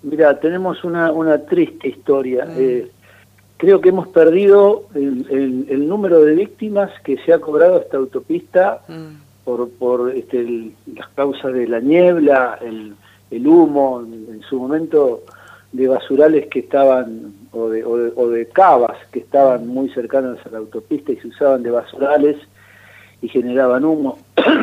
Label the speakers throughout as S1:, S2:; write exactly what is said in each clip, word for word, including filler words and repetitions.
S1: Mira, tenemos una, una triste historia. Mm. Eh, creo que hemos perdido el, el, el número de víctimas que se ha cobrado esta autopista mm. por, por este, el, las causas de la niebla, el, el humo, en, en su momento de basurales que estaban, o de, o de, o de cavas que estaban muy cercanas a la autopista y se usaban de basurales y generaban humo.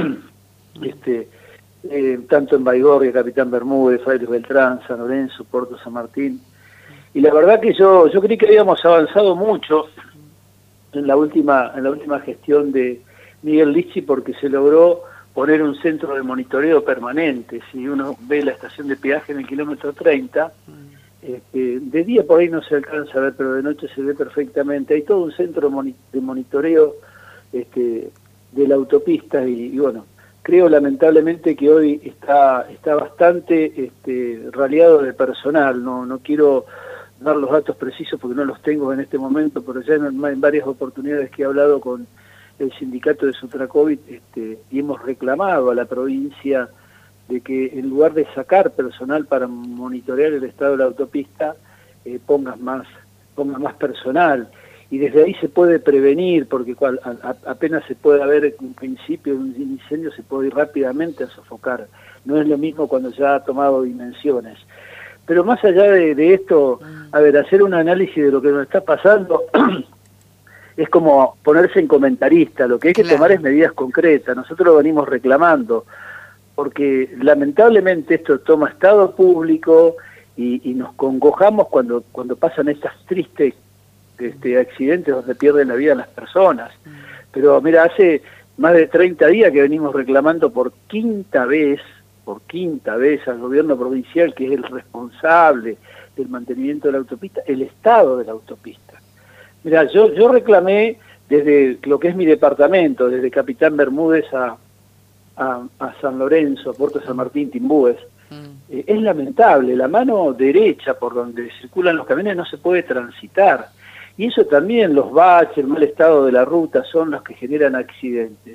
S1: este Eh, tanto en Baigorria, Capitán Bermúdez, Frailes Beltrán, San Lorenzo, Puerto San Martín. Y la verdad que yo yo creí que habíamos avanzado mucho en la última en la última gestión de Miguel Lichi, porque se logró poner un centro de monitoreo permanente. Si uno ve la estación de peaje en el kilómetro treinta, este, de día por ahí no se alcanza a ver, pero de noche se ve perfectamente. Hay todo un centro de monitoreo este, de la autopista y, y bueno, creo lamentablemente que hoy está está bastante este, raleado de personal. No no quiero dar los datos precisos porque no los tengo en este momento, pero ya en, en varias oportunidades que he hablado con el sindicato de Sutracovid este, y hemos reclamado a la provincia de que en lugar de sacar personal para monitorear el estado de la autopista, eh, pongas más pongas más personal. Y desde ahí se puede prevenir, porque cual, a, a, apenas se puede haber un principio de un incendio, se puede ir rápidamente a sofocar. No es lo mismo cuando ya ha tomado dimensiones. Pero más allá de, de esto, a ver, hacer un análisis de lo que nos está pasando es como ponerse en comentarista. Lo que hay que claro. tomar es medidas concretas. Nosotros lo venimos reclamando, porque lamentablemente esto toma estado público y, y nos congojamos cuando, cuando pasan estas tristes Este, accidentes donde pierden la vida las personas. Pero mira, hace más de treinta días que venimos reclamando por quinta vez, por quinta vez al gobierno provincial, que es el responsable del mantenimiento de la autopista, el estado de la autopista. Mira, yo, yo reclamé desde lo que es mi departamento, desde Capitán Bermúdez a, a, a San Lorenzo, a Puerto San Martín, Timbúes. Mm. Eh, es lamentable, la mano derecha por donde circulan los camiones no se puede transitar. Y eso también, los baches, el mal estado de la ruta, son los que generan accidentes.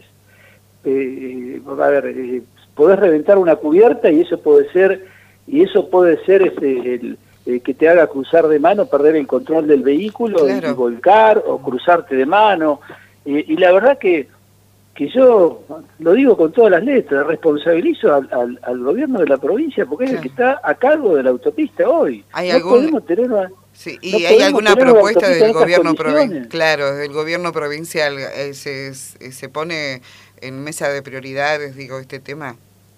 S1: Eh, a ver, eh, podés reventar una cubierta y eso puede ser, y eso puede ser este, el, el que te haga cruzar de mano, perder el control del vehículo, claro. y, y volcar, o cruzarte de mano. Eh, y la verdad que, que yo lo digo con todas las letras, responsabilizo al, al, al gobierno de la provincia, porque claro. es el que está a cargo de la autopista hoy.
S2: ¿Hay
S1: no
S2: algún...
S1: podemos tener una...
S2: Sí, ¿y no hay alguna propuesta del gobierno provincial? Claro, del gobierno provincial eh, se, se pone en mesa de prioridades, digo, este tema.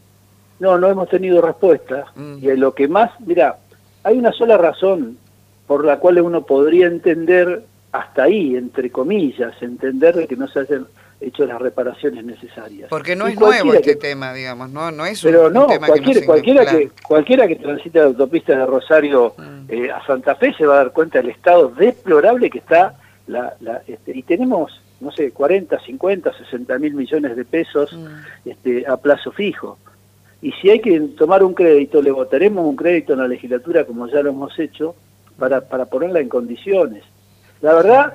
S1: No, no hemos tenido respuesta. Mm. Y lo que más, mira, hay una sola razón por la cual uno podría entender hasta ahí, entre comillas, entender que no se hayan hecho las reparaciones necesarias.
S2: Porque no y es nuevo este que, tema, digamos, no no es un,
S1: pero no,
S2: un tema
S1: cualquier,
S2: que no
S1: cualquiera que cualquiera que transite la autopista de Rosario mm. eh, a Santa Fe se va a dar cuenta del estado deplorable que está la, la este, y tenemos, no sé, cuarenta, cincuenta, sesenta mil millones de pesos mm. este, a plazo fijo. Y si hay que tomar un crédito, le votaremos un crédito en la legislatura como ya lo hemos hecho para para ponerla en condiciones. La verdad,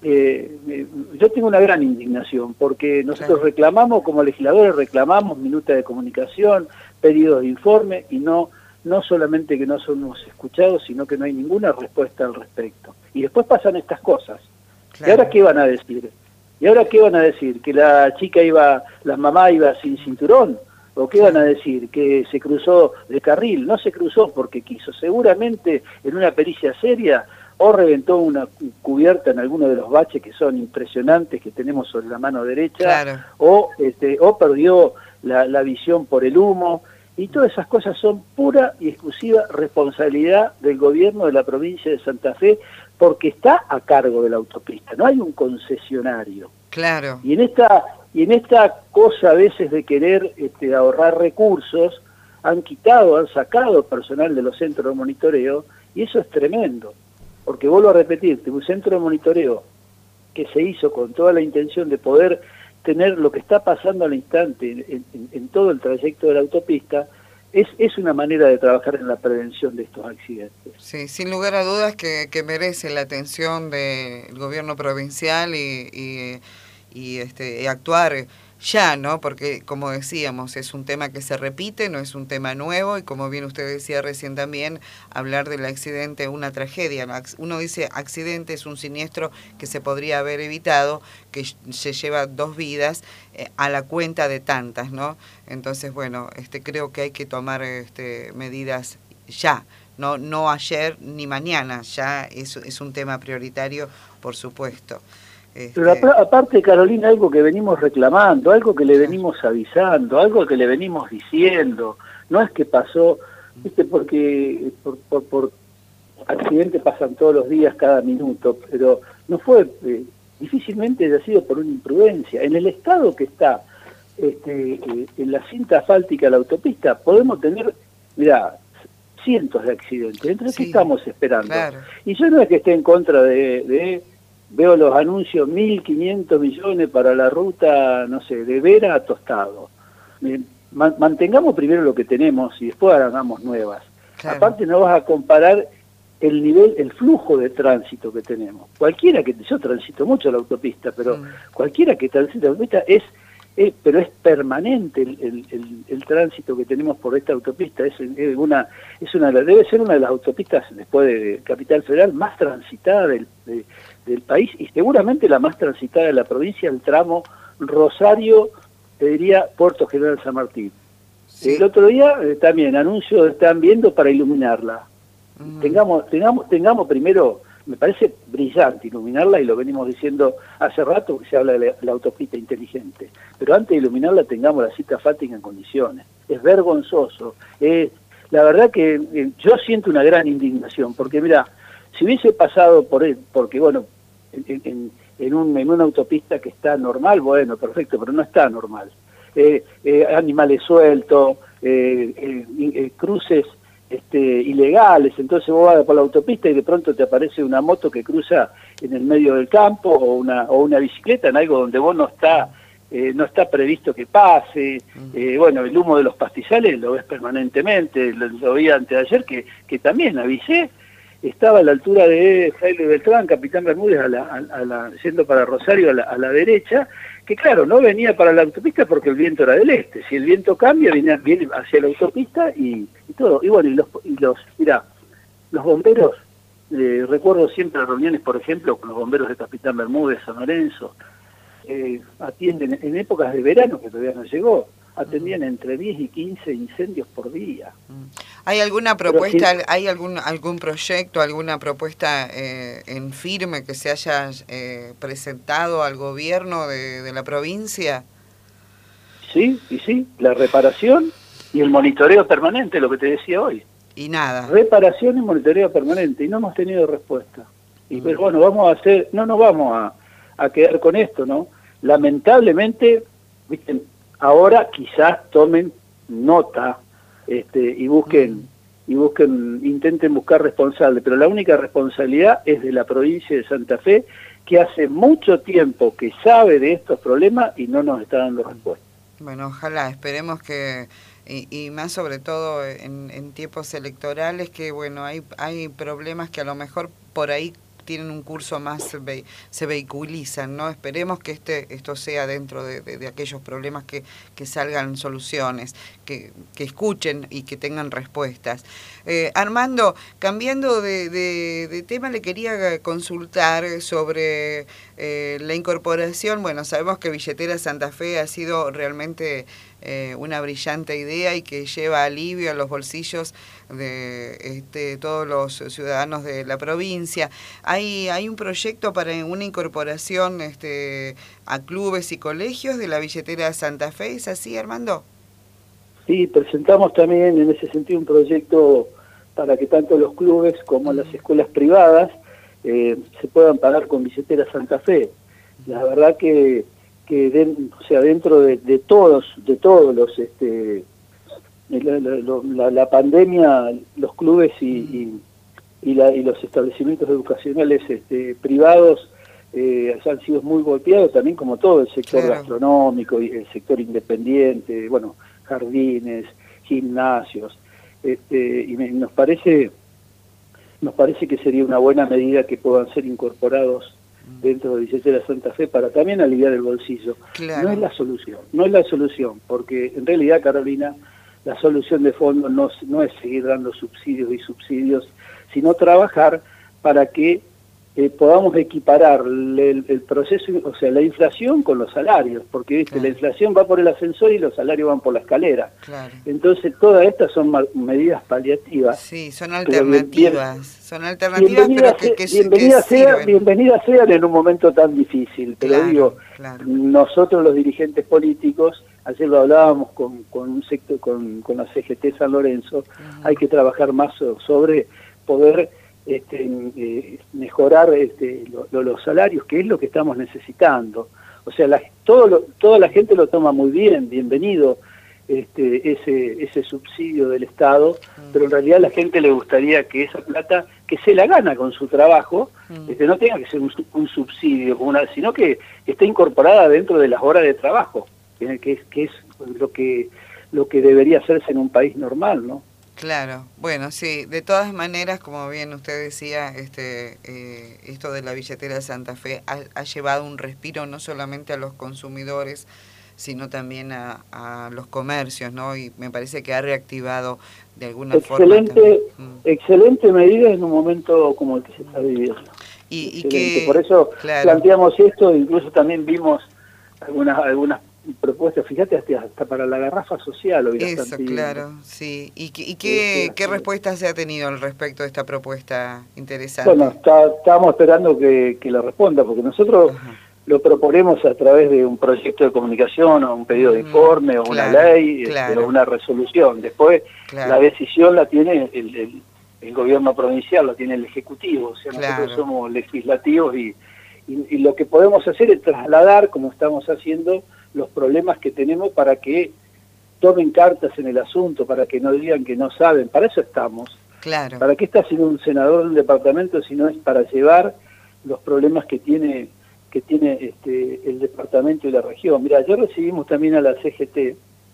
S1: eh, yo tengo una gran indignación, porque nosotros reclamamos, como legisladores reclamamos minuta de comunicación, pedidos de informe, y no no solamente que no somos escuchados, sino que no hay ninguna respuesta al respecto. Y después pasan estas cosas. Claro. ¿Y ahora qué van a decir? ¿Y ahora qué van a decir? ¿Que la chica iba, la mamá iba sin cinturón? ¿O qué van a decir? ¿Que se cruzó de carril? No se cruzó porque quiso. Seguramente en una pericia seria o reventó una cubierta en alguno de los baches que son impresionantes que tenemos sobre la mano derecha, claro. o este o perdió la, la visión por el humo, y todas esas cosas son pura y exclusiva responsabilidad del gobierno de la provincia de Santa Fe, porque está a cargo de la autopista, no hay un concesionario.
S2: Claro.
S1: Y en esta y en esta cosa a veces de querer este, ahorrar recursos, han quitado, han sacado personal de los centros de monitoreo, y eso es tremendo. Porque vuelvo a repetirte, un centro de monitoreo que se hizo con toda la intención de poder tener lo que está pasando al instante en, en, en todo el trayecto de la autopista, es, es una manera de trabajar en la prevención de estos accidentes.
S2: Sí, sin lugar a dudas que, que merece la atención del gobierno provincial y, y, y, este, y actuar ya, ¿no? Porque, como decíamos, es un tema que se repite, no es un tema nuevo, y como bien usted decía recién también, hablar del accidente es una tragedia. Uno dice accidente es un siniestro que se podría haber evitado, que se lleva dos vidas eh, a la cuenta de tantas, ¿no? Entonces, bueno, este, creo que hay que tomar este, medidas ya, no, no ayer ni mañana, ya es, es un tema prioritario, por supuesto.
S1: Pero aparte, Carolina, algo que venimos reclamando, algo que le venimos avisando, algo que le venimos diciendo, no es que pasó, viste, porque por, por, por accidentes pasan todos los días, cada minuto, pero no fue, eh, difícilmente ha sido por una imprudencia. En el estado que está este, eh, en la cinta asfáltica de la autopista, podemos tener, mirá, cientos de accidentes. ¿Entre sí, qué estamos esperando? Claro. Y yo no es que esté en contra de... de veo los anuncios, mil quinientos millones para la ruta, no sé, de Vera a Tostado. Mantengamos primero lo que tenemos y después hagamos nuevas. Claro. Aparte no vas a comparar el nivel, el flujo de tránsito que tenemos. Cualquiera que, yo transito mucho la autopista, pero mm. cualquiera que transite la autopista es, es pero es permanente el, el, el, el tránsito que tenemos por esta autopista. Es, es una, es una, debe ser una de las autopistas, después de Capital Federal, más transitada del, de, del país, y seguramente la más transitada de la provincia, el tramo Rosario, te diría Puerto General San Martín. Sí. El otro día eh, también anuncio están viendo para iluminarla. Mm. Tengamos, tengamos, tengamos primero, me parece brillante iluminarla, y lo venimos diciendo hace rato, que se habla de la, la autopista inteligente, pero antes de iluminarla tengamos la cita asfáltica en condiciones. Es vergonzoso. Eh, la verdad que eh, yo siento una gran indignación, porque mira, si hubiese pasado por él, porque bueno, En, en, en, un, en una autopista que está normal, bueno, perfecto, pero no está normal. Eh, eh, animales sueltos, eh, eh, eh, cruces este, ilegales, entonces vos vas por la autopista y de pronto te aparece una moto que cruza en el medio del campo, o una, o una bicicleta en algo donde vos no está, eh, no está previsto que pase. Eh, bueno, el humo de los pastizales lo ves permanentemente, lo, lo vi antes de ayer, que, que también avisé. Estaba a la altura de Jaime Beltrán, Capitán Bermúdez, a la, a la, yendo para Rosario a la, a la derecha, que claro, no venía para la autopista porque el viento era del este. Si el viento cambia, viene, viene hacia la autopista y, y todo. Y bueno, y los, y los mirá, los bomberos, eh, recuerdo siempre reuniones, por ejemplo, con los bomberos de Capitán Bermúdez, San Lorenzo, eh, atienden en épocas de verano, que todavía no llegó, atendían entre diez y quince incendios por día.
S2: ¿Hay alguna propuesta, sí, hay algún algún proyecto, alguna propuesta eh, en firme que se haya eh, presentado al gobierno de, de la provincia?
S1: Sí, y sí, la reparación y el monitoreo permanente, lo que te decía hoy.
S2: Y nada.
S1: Reparación y monitoreo permanente, y no hemos tenido respuesta. Y mm. pues bueno, vamos a hacer, no nos vamos a, a quedar con esto, ¿no? Lamentablemente, viste, ahora quizás tomen nota este, y busquen, mm. y busquen, intenten buscar responsables, pero la única responsabilidad es de la provincia de Santa Fe, que hace mucho tiempo que sabe de estos problemas y no nos está dando respuesta.
S2: Bueno, ojalá, esperemos que, y, y más sobre todo en, en tiempos electorales, que bueno, hay, hay problemas que a lo mejor por ahí tienen un curso más, ve, se vehiculizan, ¿no? Esperemos que este esto sea dentro de, de, de aquellos problemas que, que salgan soluciones, que, que escuchen y que tengan respuestas. Eh, Armando, cambiando de, de, de tema, le quería consultar sobre eh, la incorporación. Bueno, sabemos que Billetera Santa Fe ha sido realmente eh, una brillante idea y que lleva alivio a los bolsillos de este, todos los ciudadanos de la provincia. Hay, hay un proyecto para una incorporación este, a clubes y colegios de la Billetera Santa Fe, ¿es así, Armando?
S1: Sí, presentamos también en ese sentido un proyecto para que tanto los clubes como las escuelas privadas eh, se puedan pagar con Billetera Santa Fe. La verdad que, que de, o sea, dentro de, de todos, de todos los este La, la, la pandemia, los clubes y, y, y, la, y los establecimientos educacionales este, privados eh, han sido muy golpeados, también como todo el sector claro. gastronómico y el sector independiente, bueno, jardines, gimnasios, este, y me, nos parece nos parece que sería una buena medida que puedan ser incorporados dentro de Billetera Santa Fe para también aliviar el bolsillo.
S2: Claro.
S1: No es la solución, no es la solución, porque en realidad, Carolina, la solución de fondo no, no es seguir dando subsidios y subsidios, sino trabajar para que eh, podamos equiparar el, el proceso, o sea, la inflación con los salarios, porque ¿viste? Claro. La inflación va por el ascensor y los salarios van por la escalera. Claro. Entonces, todas estas son medidas paliativas.
S2: Sí, son alternativas. Bien, son alternativas,
S1: bienvenida
S2: pero que, que,
S1: bienvenida
S2: que
S1: sea, bienvenidas sean en un momento tan difícil. Pero claro, digo, claro. Nosotros los dirigentes políticos, ayer lo hablábamos con, con un sector, con, con la C G T San Lorenzo, uh-huh. Hay que trabajar más sobre poder este, eh, mejorar este, lo, lo, los salarios, que es lo que estamos necesitando. O sea, la, todo lo, toda la gente lo toma muy bien, bienvenido este, ese, ese subsidio del Estado, uh-huh. Pero en realidad a la gente le gustaría que esa plata, que se la gana con su trabajo, uh-huh. este, no tenga que ser un, un subsidio, una, sino que esté incorporada dentro de las horas de trabajo, que, que, es, que es lo que, lo que debería hacerse en un país normal, ¿no?
S2: Claro, bueno, sí, de todas maneras, como bien usted decía, este, eh, esto de la billetera de Santa Fe ha, ha llevado un respiro no solamente a los consumidores, sino también a, a los comercios, ¿no? Y me parece que ha reactivado de alguna
S1: excelente,
S2: forma también.
S1: Excelente medida en un momento como el que se está viviendo.
S2: Y, y que,
S1: por eso
S2: claro.
S1: Planteamos esto, incluso también vimos algunas algunas propuestas, fíjate, hasta, hasta para la garrafa social. Hoy
S2: Eso, claro, sí. ¿Y, y qué, sí, qué respuesta se ha tenido al respecto de esta propuesta interesante?
S1: Bueno, está, estábamos esperando que, que lo responda, porque nosotros Ajá. Lo proponemos a través de un proyecto de comunicación, o un pedido de informe, o claro, una ley, claro. este, o una resolución. Después, claro. La decisión la tiene el, el, el gobierno provincial, la tiene el Ejecutivo. O sea, claro. Nosotros somos legislativos y, y, y lo que podemos hacer es trasladar, como estamos haciendo, los problemas que tenemos para que tomen cartas en el asunto, para que no digan que no saben. Para eso estamos.
S2: Claro.
S1: ¿Para qué está siendo un senador de un departamento si no es para llevar los problemas que tiene que tiene este, el departamento y la región? Mira, ayer recibimos también a la C G T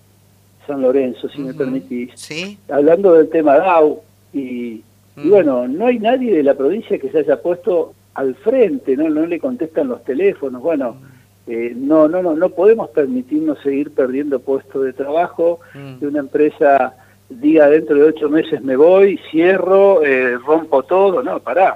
S1: San Lorenzo, si uh-huh. me permitís,
S2: ¿Sí?
S1: Hablando del tema D A U, y, uh-huh. y bueno, no hay nadie de la provincia que se haya puesto al frente, no, no le contestan los teléfonos, bueno, uh-huh. eh, no, no, no, no podemos permitirnos seguir perdiendo puestos de trabajo, uh-huh. de una empresa diga dentro de ocho meses me voy, cierro, eh, rompo todo, no, pará,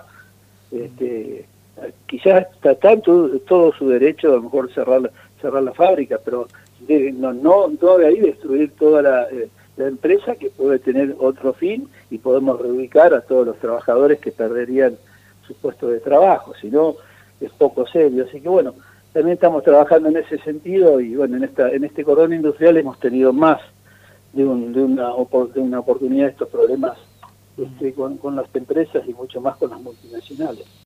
S1: este... quizás está tanto todo su derecho a lo mejor cerrar cerrar la fábrica, pero de, no no no de ahí destruir toda la, eh, la empresa, que puede tener otro fin, y podemos reubicar a todos los trabajadores que perderían sus puestos de trabajo, si no es poco serio. Así que bueno, también estamos trabajando en ese sentido, y bueno, en esta en este cordón industrial hemos tenido más de, un, de, una, de una oportunidad de estos problemas este, con, con las empresas, y mucho más con las multinacionales.